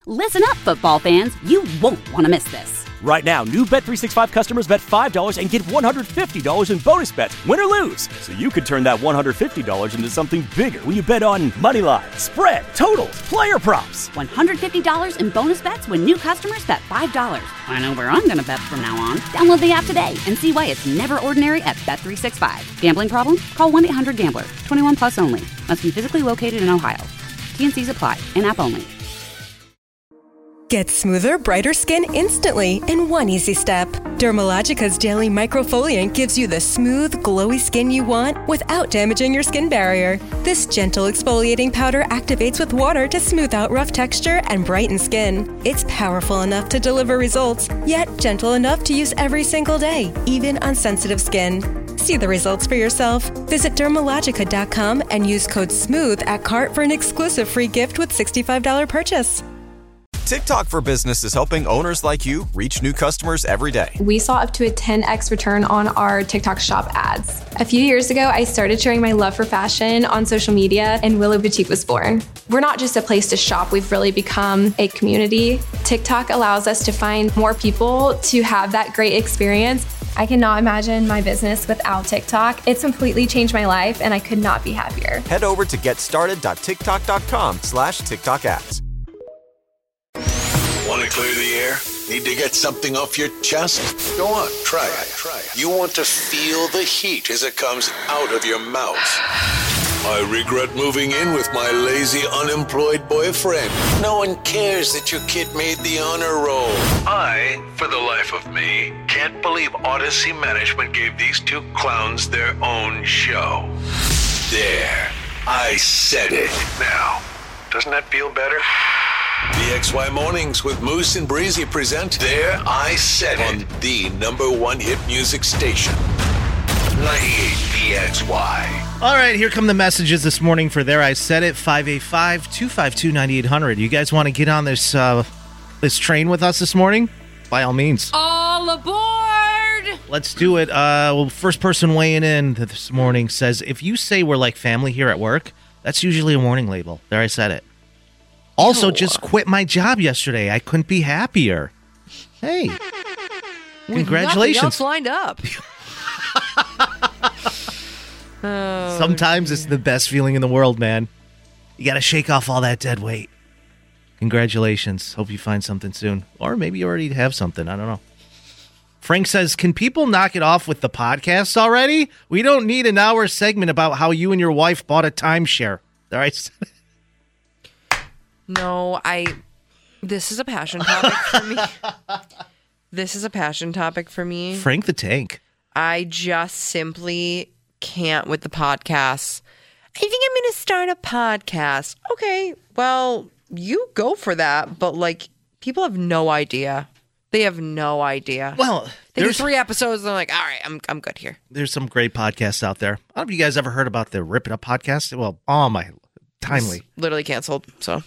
Listen up, football fans. You won't want to miss this. Right now, new Bet365 customers bet $5 and get $150 in bonus bets, win or lose. So you could turn that $150 into something bigger when you bet on money line, spread, totals, player props. $150 in bonus bets when new customers bet $5. I know where I'm going to bet from now on. Download the app today and see why it's never ordinary at Bet365. Gambling problem? Call 1-800-GAMBLER. 21 plus only. Must be physically located in Ohio. T&Cs apply. In-app only. Get smoother, brighter skin instantly in one easy step. Dermalogica's daily microfoliant gives you the smooth, glowy skin you want without damaging your skin barrier. This gentle exfoliating powder activates with water to smooth out rough texture and brighten skin. It's powerful enough to deliver results, yet gentle enough to use every single day, even on sensitive skin. See the results for yourself. Visit Dermalogica.com and use code SMOOTH at cart for an exclusive free gift with $65 purchase. TikTok for Business is helping owners like you reach new customers every day. We saw up to a 10x return on our TikTok shop ads. A few years ago, I started sharing my love for fashion on social media, and Willow Boutique was born. We're not just a place to shop, we've really become a community. TikTok allows us to find more people to have that great experience. I cannot imagine my business without TikTok. It's completely changed my life, and I could not be happier. Head over to getstarted.tiktok.com/TikTok ads. Want to clear the air? Need to get something off your chest? Go on, try it. You want to feel the heat as it comes out of your mouth. I regret moving in with my lazy, unemployed boyfriend. No one cares that your kid made the honor roll. I, for the life of me, can't believe Odyssey Management gave these two clowns their own show. There, I said it. Now, doesn't that feel better? VXY Mornings with Moose and Breezy present There I Said It on the #1 hit music station, 98 VXY. All right, here come the messages this morning for There I Said It, 585-252-9800. You guys want to get on this train with us this morning? By all means. All aboard! Let's do it. Well, first person weighing in this morning says, if you say we're like family here at work, that's usually a warning label. There I said it. Also, just quit my job yesterday. I couldn't be happier. Hey, congratulations. Nothing else lined up. Sometimes it's the best feeling in the world, man. You got to shake off all that dead weight. Congratulations. Hope you find something soon. Or maybe you already have something. I don't know. Frank says, can people knock it off with the podcast already? We don't need an hour segment about how you and your wife bought a timeshare. All right. No, this is a passion topic for me. This is a passion topic for me. Frank the Tank. I just simply can't with the podcasts. I think I'm going to start a podcast. Okay, well, you go for that. But, people have no idea. They have no idea. Well, they do 3 episodes and they're like, all right, I'm good here. There's some great podcasts out there. I don't know if you guys ever heard about the Rip It Up podcast. Well, oh my... Timely. It's literally canceled, so.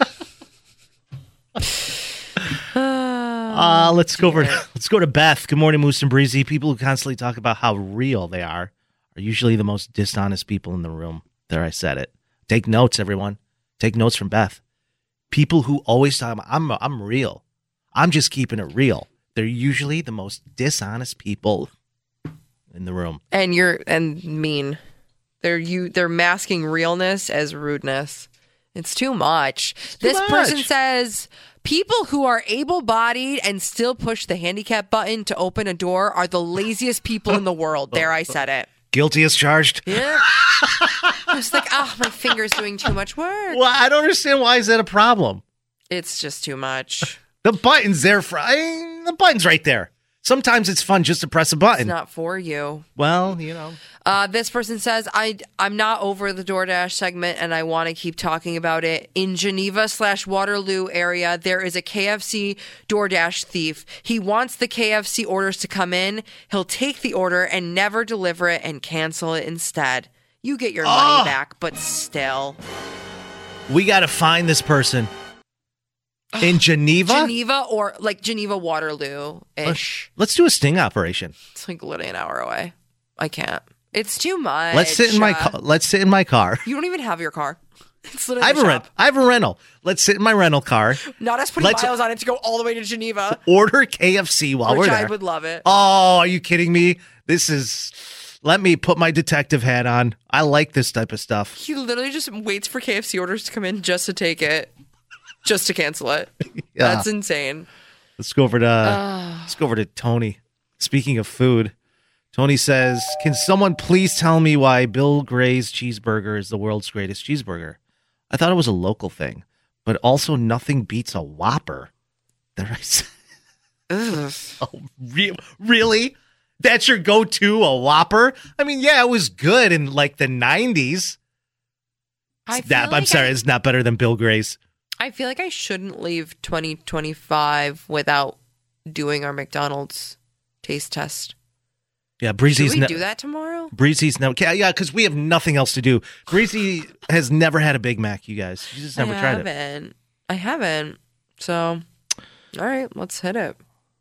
Let's go to Beth. Good morning, Moose and Breezy. People who constantly talk about how real they are usually the most dishonest people in the room. There, I said it. Take notes, everyone. Take notes from Beth. People who always talk about, I'm real. I'm just keeping it real. They're usually the most dishonest people in the room. And mean. They're masking realness as rudeness. It's too much. This person says, people who are able-bodied and still push the handicap button to open a door are the laziest people in the world. There, I said it. Guilty as charged. Yeah. I was like, my finger's doing too much work. Well, I don't understand. Why is that a problem? It's just too much. The button's there the button's right there. Sometimes it's fun just to press a button. It's not for you. Well, This person says, I'm not over the DoorDash segment and I want to keep talking about it. In Geneva/Waterloo area, there is a KFC DoorDash thief. He wants the KFC orders to come in. He'll take the order and never deliver it and cancel it instead. You get your money back, but still. We got to find this person. In Geneva? Geneva or Geneva Waterloo-ish. Let's do a sting operation. It's literally an hour away. I can't. It's too much. Let's sit in my car. Let's sit in my car. You don't even have your car. It's literally I have a rental. Let's sit in my rental car. Not us putting miles on it to go all the way to Geneva. Order KFC while we're there. I would love it. Oh, are you kidding me? Let me put my detective hat on. I like this type of stuff. He literally just waits for KFC orders to come in just to take it, just to cancel it. Yeah. That's insane. Let's go over to Tony. Speaking of food, Tony says, "Can someone please tell me why Bill Gray's cheeseburger is the world's greatest cheeseburger? I thought it was a local thing, but also nothing beats a Whopper." There I said. Oh, really? That's your go-to, a Whopper? I mean, yeah, it was good in like the 90s. I'm sorry, it's not better than Bill Gray's. I feel like I shouldn't leave 2025 without doing our McDonald's taste test. Yeah, Breezy's. Should we do that tomorrow? Breezy's yeah, because we have nothing else to do. Breezy has never had a Big Mac, you guys. She's just never tried it. I haven't. So, all right, let's hit it.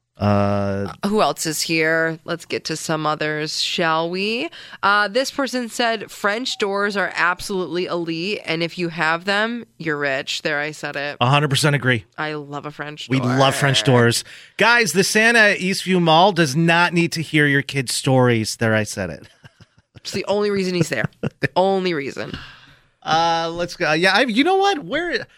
Who else is here? Let's get to some others, shall we? This person said French doors are absolutely elite, and if you have them, you're rich. There, I said it. 100% agree. I love a French door. We love French doors. Guys, the Santa at Eastview Mall does not need to hear your kids' stories. There, I said it. It's the only reason he's there. The only reason. Let's go. Yeah, you know what?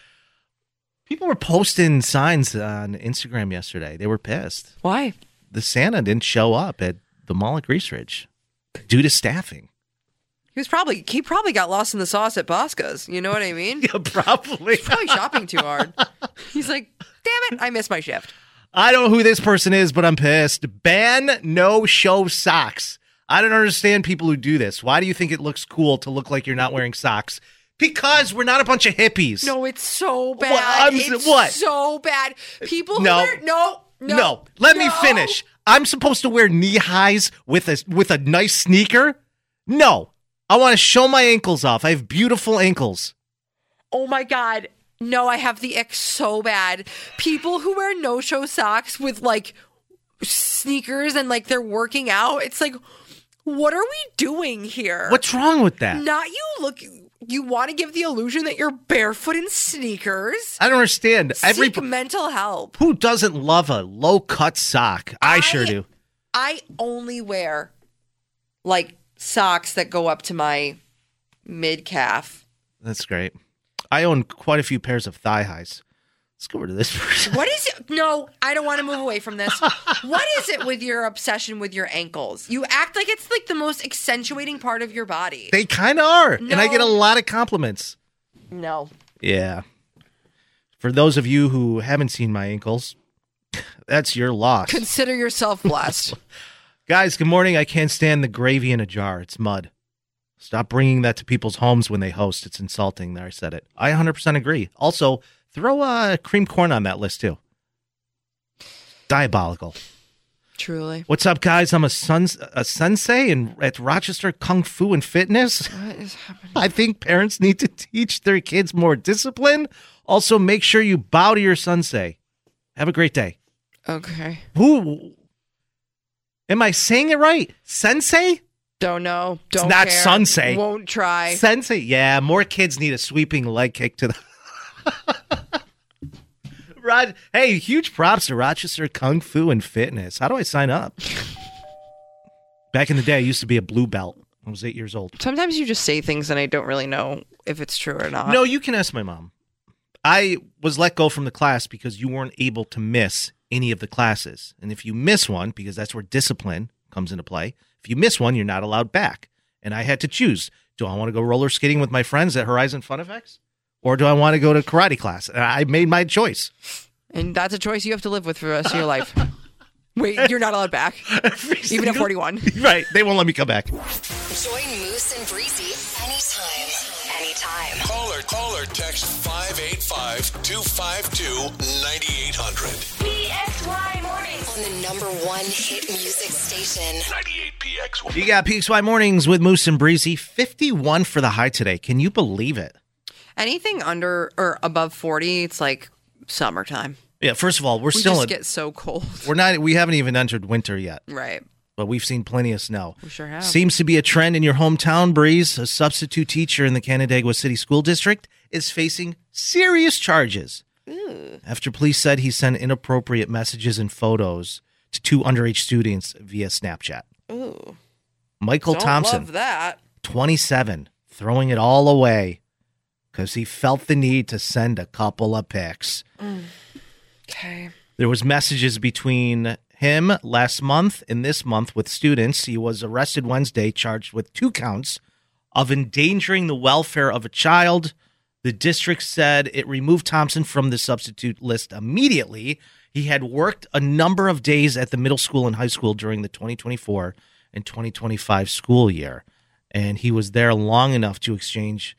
People were posting signs on Instagram yesterday. They were pissed. Why? The Santa didn't show up at the mall at Grease Ridge due to staffing. He probably got lost in the sauce at Bosca's. You know what I mean? Yeah, probably. He's probably shopping too hard. He's like, damn it, I missed my shift. I don't know who this person is, but I'm pissed. Ban no-show socks. I don't understand people who do this. Why do you think it looks cool to look like you're not wearing socks? Because we're not a bunch of hippies. No, it's so bad. It's so bad. People who wear... No. Let me finish. I'm supposed to wear knee highs with a nice sneaker? No. I want to show my ankles off. I have beautiful ankles. Oh my God. No, I have the ick so bad. People who wear no-show socks with like sneakers and like they're working out. It's like, what are we doing here? What's wrong with that? You want to give the illusion that you're barefoot in sneakers? I don't understand. Seek mental help. Who doesn't love a low-cut sock? I sure do. I only wear, like, socks that go up to my mid-calf. That's great. I own quite a few pairs of thigh highs. Let's go over to this person. What is it? No, I don't want to move away from this. What is it with your obsession with your ankles? You act like it's like the most accentuating part of your body. They kind of are. No. And I get a lot of compliments. No. Yeah. For those of you who haven't seen my ankles, that's your loss. Consider yourself blessed. Guys, good morning. I can't stand the gravy in a jar. It's mud. Stop bringing that to people's homes when they host. It's insulting. There, I said it. I 100% agree. Also, throw cream corn on that list, too. Diabolical. Truly. What's up, guys? I'm a sensei at Rochester Kung Fu and Fitness. What is happening? I think parents need to teach their kids more discipline. Also, make sure you bow to your sensei. Have a great day. Okay. Who? Am I saying it right? Sensei? Don't know. Don't It's not care. sensei. Won't try. Sensei. Yeah, more kids need a sweeping leg kick to the... Hey, huge props to Rochester Kung Fu and Fitness. How do I sign up? Back in the day, I used to be a blue belt. I was 8 years old. Sometimes you just say things and I don't really know if it's true or not. No, you can ask my mom. I was let go from the class because you weren't able to miss any of the classes. And if you miss one, because that's where discipline comes into play, if you miss one, you're not allowed back. And I had to choose. Do I want to go roller skating with my friends at Horizon Fun Effects? Or do I want to go to karate class? And I made my choice. And that's a choice you have to live with for the rest of your life. Wait, you're not allowed back? Even at 41? Right. They won't let me come back. Join Moose and Breezy anytime. Call or text 585-252-9800. PXY Mornings. On the #1 hit music station. 98 PXY. You got PXY Mornings with Moose and Breezy. 51 for the high today. Can you believe it? Anything under or above 40, it's like summertime. Yeah, first of all, we just get so cold. We haven't even entered winter yet. Right. but we've seen plenty of snow. We sure have. Seems to be a trend in your hometown, Breeze. A substitute teacher in the Canandaigua City School District is facing serious charges after police said he sent inappropriate messages and photos to 2 underage students via Snapchat. Ooh. Michael Thompson, Love that. 27, throwing it all away because he felt the need to send a couple of pics. Okay. There was messages between him last month and this month with students. He was arrested Wednesday, charged with 2 counts of endangering the welfare of a child. The district said it removed Thompson from the substitute list immediately. He had worked a number of days at the middle school and high school during the 2024 and 2025 school year, and he was there long enough to exchange,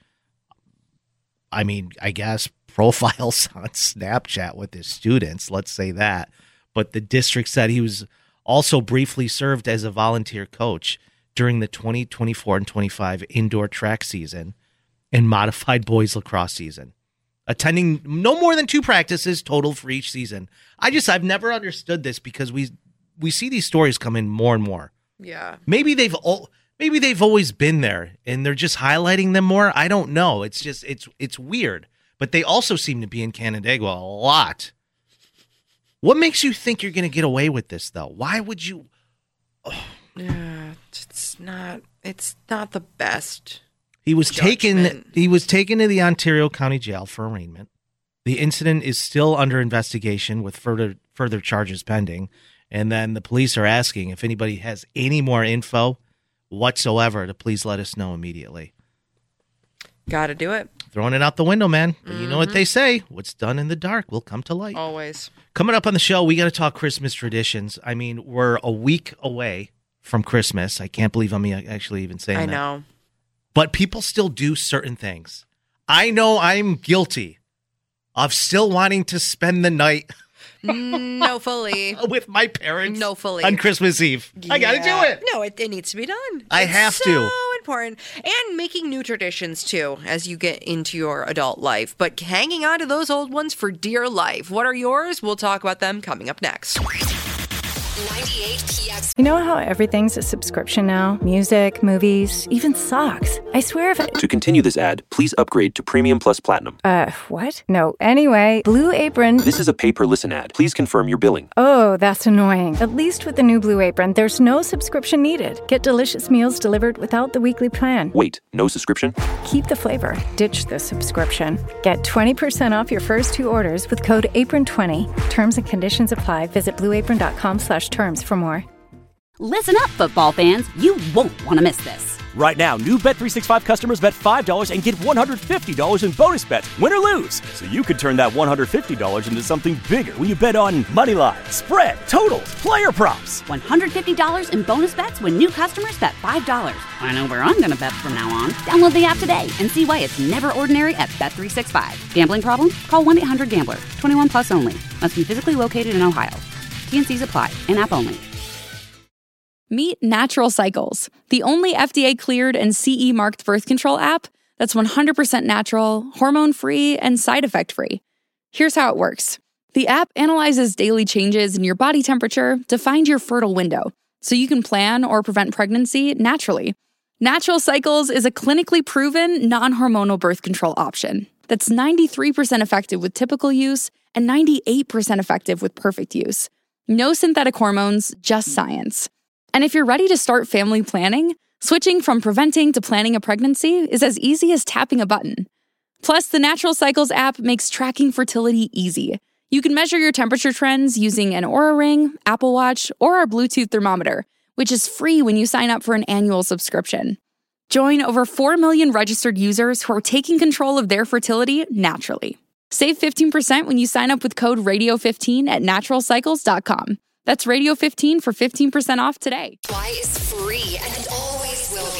I guess, profiles on Snapchat with his students, let's say that. But the district said he was also briefly served as a volunteer coach during the 2024 and 25 indoor track season and modified boys lacrosse season, attending no more than 2 practices total for each season. I've never understood this because we see these stories come in more and more. Yeah. Maybe they've always been there and they're just highlighting them more. I don't know. It's just it's weird. But they also seem to be in Canandaigua a lot. What makes you think you're going to get away with this, though? Why would you? Oh. Yeah, it's not the best. He was judgment. taken to the Ontario County Jail for arraignment. The incident is still under investigation with further charges pending. And then the police are asking if anybody has any more info whatsoever to please let us know immediately. Got to do it. Throwing it out the window, man. But you know what they say. What's done in the dark will come to light. Always. Coming up on the show, we got to talk Christmas traditions. I mean, we're a week away from Christmas. I can't believe I'm actually even saying that. I know. But people still do certain things. I know I'm guilty of still wanting to spend the night No, fully. with my parents No, fully. on Christmas Eve. I got to do it. No, it needs to be done. I It's have to. So important. And making new traditions, too, as you get into your adult life. But hanging on to those old ones for dear life. What are yours? We'll talk about them coming up next. 98 PX. You know how everything's a subscription now? Music, movies, even socks. I swear if To continue this ad, please upgrade to Premium Plus Platinum. What? No. Anyway, Blue Apron. This is a pay-per-listen ad. Please confirm your billing. Oh, that's annoying. At least with the new Blue Apron, there's no subscription needed. Get delicious meals delivered without the weekly plan. Wait, no subscription? Keep the flavor. Ditch the subscription. Get 20% off your first 2 orders with code APRON20. Terms and conditions apply. Visit blueapron.com/terms for more. Listen up, football fans. You won't want to miss this. Right now, new Bet365 customers bet $5 and get $150 in bonus bets, win or lose. So you could turn that $150 into something bigger when you bet on moneyline, spread, totals, player props. $150 in bonus bets when new customers bet $5. I know where I'm going to bet from now on. Download the app today and see why it's never ordinary at Bet365. Gambling problem? Call 1-800-GAMBLER. 21 plus only. Must be physically located in Ohio. T&Cs apply. In-app only. Meet Natural Cycles, the only FDA-cleared and CE-marked birth control app that's 100% natural, hormone-free, and side effect-free. Here's how it works. The app analyzes daily changes in your body temperature to find your fertile window, so you can plan or prevent pregnancy naturally. Natural Cycles is a clinically proven, non-hormonal birth control option that's 93% effective with typical use and 98% effective with perfect use. No synthetic hormones, just science. And if you're ready to start family planning, switching from preventing to planning a pregnancy is as easy as tapping a button. Plus, the Natural Cycles app makes tracking fertility easy. You can measure your temperature trends using an Oura Ring, Apple Watch, or our Bluetooth thermometer, which is free when you sign up for an annual subscription. Join over 4 million registered users who are taking control of their fertility naturally. Save 15% when you sign up with code RADIO15 at naturalcycles.com. That's Radio15 for 15% off today. Fly is free and always will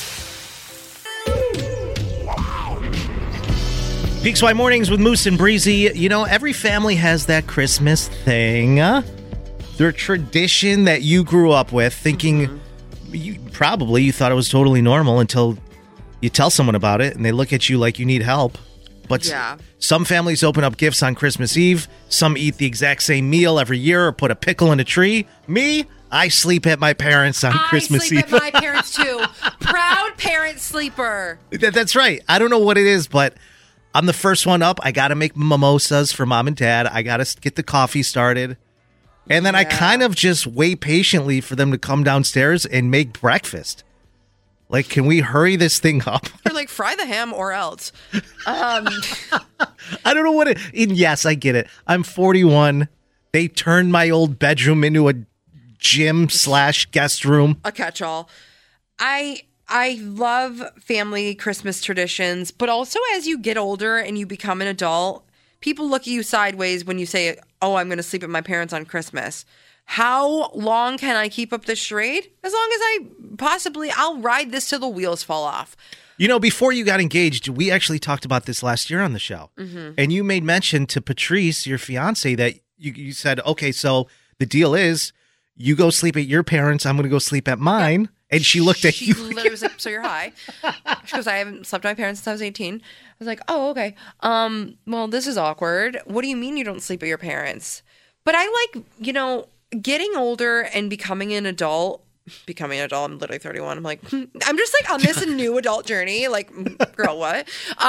be. Peaks Y Mornings with Moose and Breezy. You know, every family has that Christmas thing. Their tradition that you grew up with, thinking you thought it was totally normal until you tell someone about it and they look at you like you need help. But some families open up gifts on Christmas Eve. Some eat the exact same meal every year or put a pickle in a tree. Me, I sleep at my parents on Christmas Eve. I sleep at my parents too. Proud parent sleeper. That's right. I don't know what it is, but I'm the first one up. I got to make mimosas for mom and dad. I got to get the coffee started. And then I kind of just wait patiently for them to come downstairs and make breakfast. Like, can we hurry this thing up? You're like, fry the ham or else. I don't know what it... And yes, I get it. I'm 41. They turned my old bedroom into a gym/guest room. A catch-all. I love family Christmas traditions, but also as you get older and you become an adult, people look at you sideways when you say, oh, I'm going to sleep at my parents on Christmas. How long can I keep up this charade? As long as I'll ride this till the wheels fall off. You know, before you got engaged, we actually talked about this last year on the show. Mm-hmm. And you made mention to Patrice, your fiance, that you said, okay, so the deal is you go sleep at your parents, I'm going to go sleep at mine. And she looked at you. She literally was like, so you're high. She goes, I haven't slept with my parents since I was 18. I was like, oh, okay. Well, this is awkward. What do you mean you don't sleep at your parents? But I like, getting older and becoming an adult, I'm literally 31. I'm like, I'm just like on this new adult journey. Like, girl, what?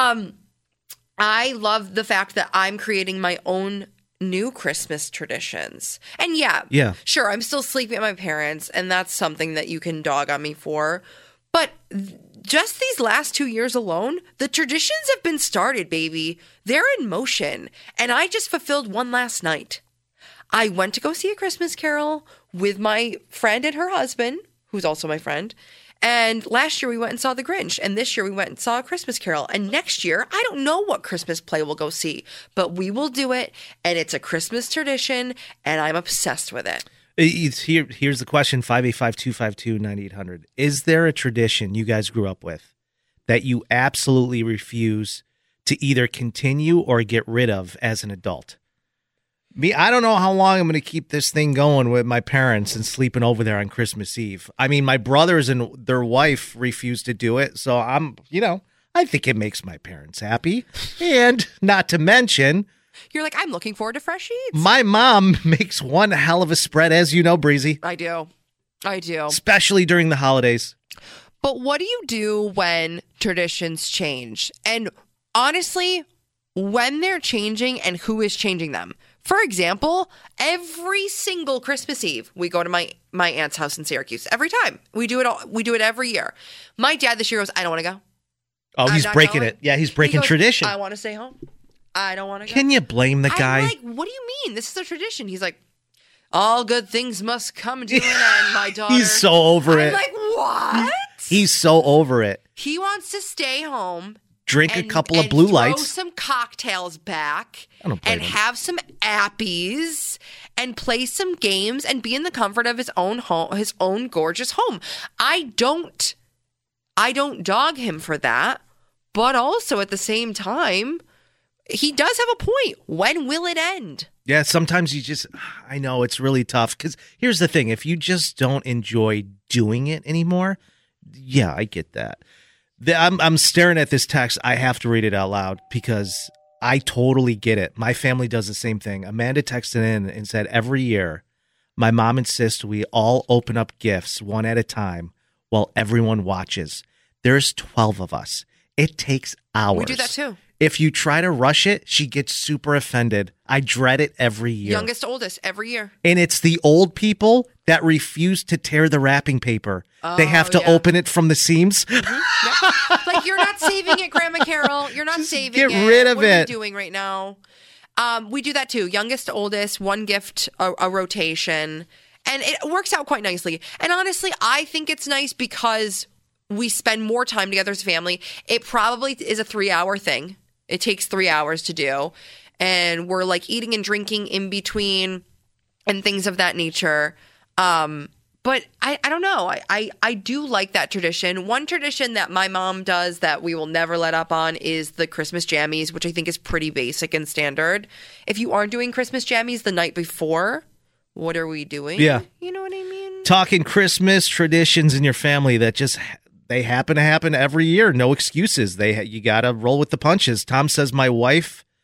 I love the fact that I'm creating my own new Christmas traditions. And yeah, sure, I'm still sleeping at my parents, and that's something that you can dog on me for. But just these last 2 years alone, the traditions have been started, baby. They're in motion. And I just fulfilled one last night. I went to go see A Christmas Carol with my friend and her husband, who's also my friend. And last year we went and saw The Grinch. And this year we went and saw A Christmas Carol. And next year, I don't know what Christmas play we'll go see, but we will do it. And it's a Christmas tradition, and I'm obsessed with it. Here's the question, 585-252-9800. Is there a tradition you guys grew up with that you absolutely refuse to either continue or get rid of as an adult? Me, I don't know how long I'm going to keep this thing going with my parents and sleeping over there on Christmas Eve. I mean, my brothers and their wife refuse to do it, so I think it makes my parents happy. And not to mention, you're like, I'm looking forward to fresh sheets. My mom makes one hell of a spread, as you know, Breezy. I do. Especially during the holidays. But what do you do when traditions change? And honestly, when they're changing and who is changing them? For example, every single Christmas Eve, we go to my aunt's house in Syracuse. Every time. We do it every year. My dad this year goes, I don't want to go. Oh, he's breaking it. Yeah, he's breaking tradition. I want to stay home. I don't want to go. Can you blame the guy? I'm like, what do you mean? This is a tradition. He's like, all good things must come to an end, my daughter. He's so over it. I'm like, what? He's so over it. He wants to stay home. Drink a couple of blue lights. Throw some cocktails back. And have some appies and play some games and be in the comfort of his own home, his own gorgeous home. I don't dog him for that, but also at the same time, he does have a point. When will it end? Yeah, sometimes I know it's really tough because here's the thing. If you just don't enjoy doing it anymore, yeah, I get that. I'm staring at this text. I have to read it out loud because I totally get it. My family does the same thing. Amanda texted in and said, every year, my mom insists we all open up gifts one at a time while everyone watches. There's 12 of us. It takes hours. We do that too. If you try to rush it, she gets super offended. I dread it every year. Youngest to oldest, every year. And it's the old people that refuse to tear the wrapping paper. They have to open it from the seams. Mm-hmm. Yep. Like, you're not saving it, Grandma Carol. You're not saving it. Get rid of what it. What are you doing right now? We do that too. Youngest to oldest, one gift, a rotation. And it works out quite nicely. And honestly, I think it's nice because we spend more time together as a family. It probably is a 3-hour thing. It takes 3 hours to do. And we're like eating and drinking in between and things of that nature. But I don't know. I do like that tradition. One tradition that my mom does that we will never let up on is the Christmas jammies, which I think is pretty basic and standard. If you aren't doing Christmas jammies the night before, what are we doing? Yeah. You know what I mean? Talking Christmas traditions in your family that just... they happen to happen every year. No excuses. You got to roll with the punches. Tom says my wife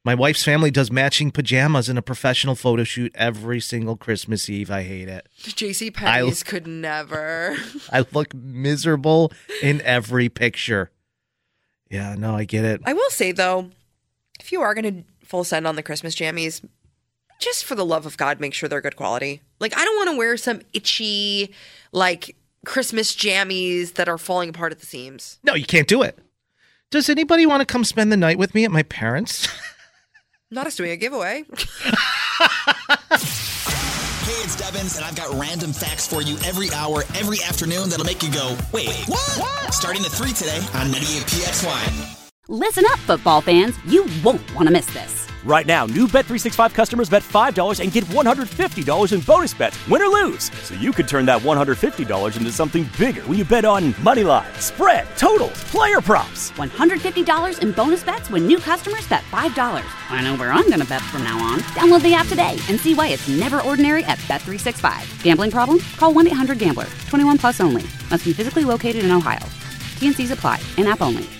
My wife's family does matching pajamas in a professional photo shoot every single Christmas Eve. I hate it. JC Penney's could never. I look miserable in every picture. Yeah, no, I get it. I will say, though, if you are going to full send on the Christmas jammies, just for the love of God, make sure they're good quality. Like, I don't want to wear some itchy, like, Christmas jammies that are falling apart at the seams. No, you can't do it. Does anybody want to come spend the night with me at my parents'? Not us doing a giveaway. Hey, it's Devins, and I've got random facts for you every hour, every afternoon that'll make you go, wait, what? Starting at 3 today on 98 PXY. Listen up, football fans. You won't want to miss this. Right now, new Bet365 customers bet $5 and get $150 in bonus bets, win or lose. So you could turn that $150 into something bigger when you bet on money line, spread, totals, player props. $150 in bonus bets when new customers bet $5. I know where I'm going to bet from now on. Download the app today and see why it's never ordinary at Bet365. Gambling problem? Call 1-800-GAMBLER. 21 plus only. Must be physically located in Ohio. T&Cs apply. In-app only.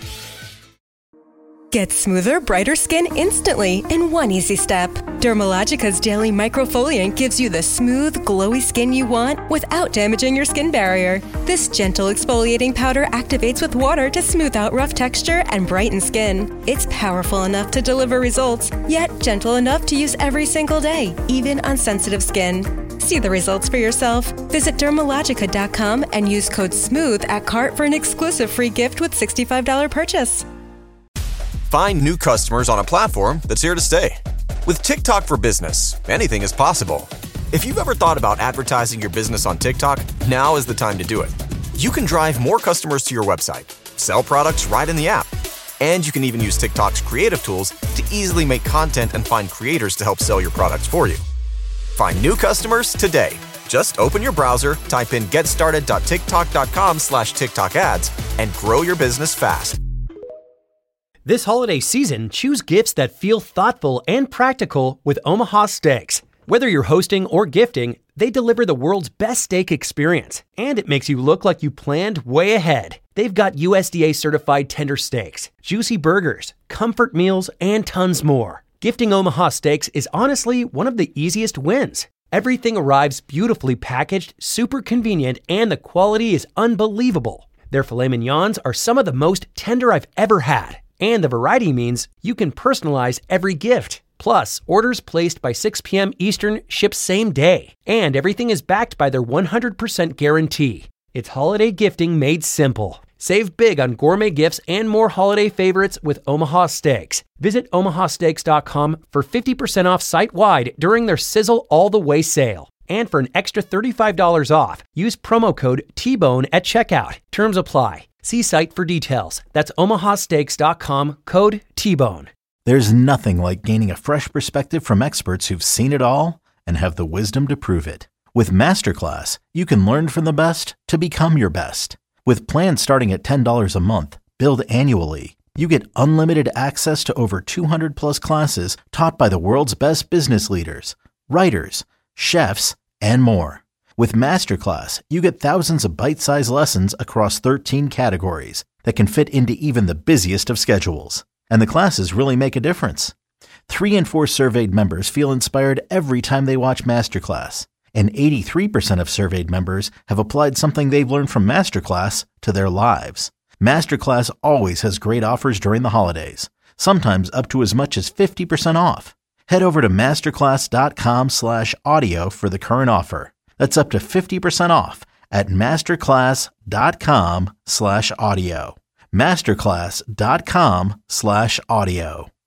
Get smoother, brighter skin instantly in one easy step. Dermalogica's Daily Microfoliant gives you the smooth, glowy skin you want without damaging your skin barrier. This gentle exfoliating powder activates with water to smooth out rough texture and brighten skin. It's powerful enough to deliver results, yet gentle enough to use every single day, even on sensitive skin. See the results for yourself. Visit Dermalogica.com and use code SMOOTH at cart for an exclusive free gift with $65 purchase. Find new customers on a platform that's here to stay. With TikTok for Business, anything is possible. If you've ever thought about advertising your business on TikTok, now is the time to do it. You can drive more customers to your website, sell products right in the app, and you can even use TikTok's creative tools to easily make content and find creators to help sell your products for you. Find new customers today. Just open your browser, type in getstarted.tiktok.com/TikTok ads, and grow your business fast. This holiday season, choose gifts that feel thoughtful and practical with Omaha Steaks. Whether you're hosting or gifting, they deliver the world's best steak experience, and it makes you look like you planned way ahead. They've got USDA certified tender steaks, juicy burgers, comfort meals, and tons more. Gifting Omaha Steaks is honestly one of the easiest wins. Everything arrives beautifully packaged, super convenient, and the quality is unbelievable. Their filet mignons are some of the most tender I've ever had. And the variety means you can personalize every gift. Plus, orders placed by 6 p.m. Eastern ship same day. And everything is backed by their 100% guarantee. It's holiday gifting made simple. Save big on gourmet gifts and more holiday favorites with Omaha Steaks. Visit omahasteaks.com for 50% off site-wide during their Sizzle All the Way sale. And for an extra $35 off, use promo code TBONE at checkout. Terms apply. See site for details. That's omahasteaks.com, code TBONE. There's nothing like gaining a fresh perspective from experts who've seen it all and have the wisdom to prove it. With Masterclass, you can learn from the best to become your best. With plans starting at $10 a month, billed annually, you get unlimited access to over 200 plus classes taught by the world's best business leaders, writers, chefs, and more. With Masterclass, you get thousands of bite-sized lessons across 13 categories that can fit into even the busiest of schedules. And the classes really make a difference. 3 in 4 surveyed members feel inspired every time they watch Masterclass. And 83% of surveyed members have applied something they've learned from Masterclass to their lives. Masterclass always has great offers during the holidays, sometimes up to as much as 50% off. Head over to masterclass.com/audio for the current offer. That's up to 50% off at masterclass.com/audio. Masterclass.com/audio.